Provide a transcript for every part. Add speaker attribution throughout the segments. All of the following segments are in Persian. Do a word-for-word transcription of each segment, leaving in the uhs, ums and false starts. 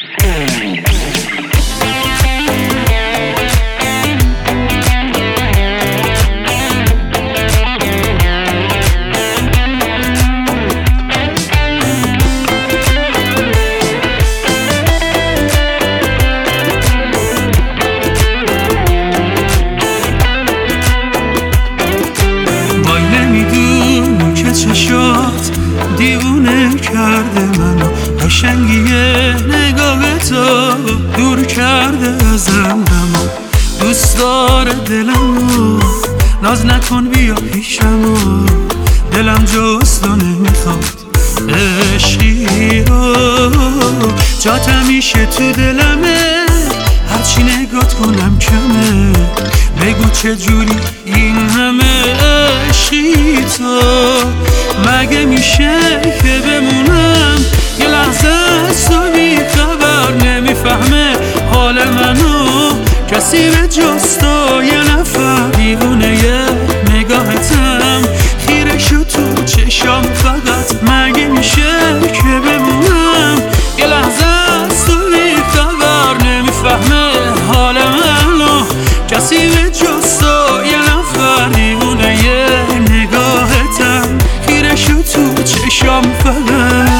Speaker 1: دیوونه کرده منو، قشنگی نگاه تو دور کرده ازم غمو. دوست داره دلمو، ناز نکن بیا پیشمو، دلم جز تو نمیخواد عشقی رو. جات همیشه تو دلمه، هرچی نگات کنم کمه. بگو چجوری این همه عشقی تو؟ مگه میشه که بمونم یه لحظه از تو بی خبر؟ نمیفهمه حال منو کسی به جز تو، یه نفر. دیوونه یه نگاهتم، خیره شد تو چشام فقط. مگه میشه که بمونم یه لحظه از تو بی خبر؟ نمیفهمه حال منو کسی به جز تو، یه نفر. دیوونه یه نگاهتم، خیره شد تو چشام فقط.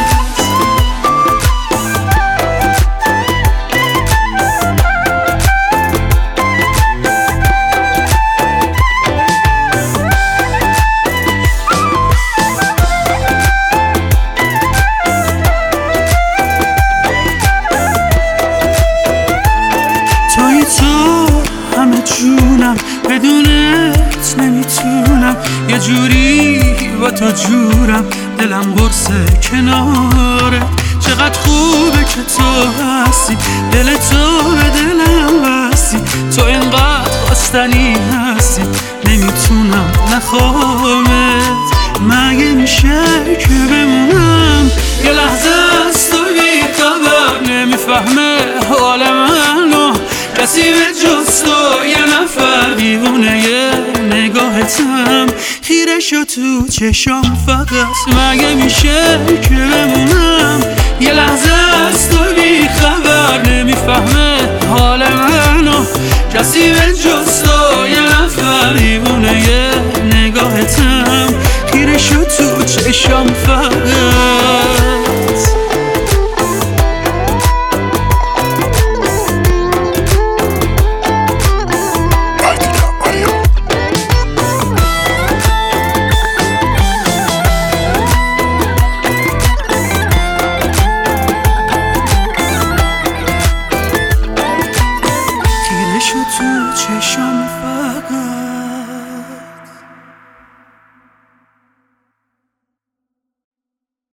Speaker 1: توی تو همه جونم، بدونت نمیتونم. یه جوری با تو جورم، دلم قرصه کناره. چقدر خوبه که تو هستی، دل تو به دلم بستی. تو اینقدر خواستنی هستی، نمیتونم نخوامت. مگه میشه که بمونم یه لحظه از تو بی خبر؟ نمیفهمه حال منو کسی به جز تو، یه نفر. دیوونه یه نگاهتم، خیره شد تو چشام فقط. مگه میشه که بمونم یه لحظه از تو بی خبر؟ نمیفهمه حال منو کسی به جز تو، یه نفر. دیوونه یه نگاهتم، خیره شد تو چشام فقط. تو چشام فقط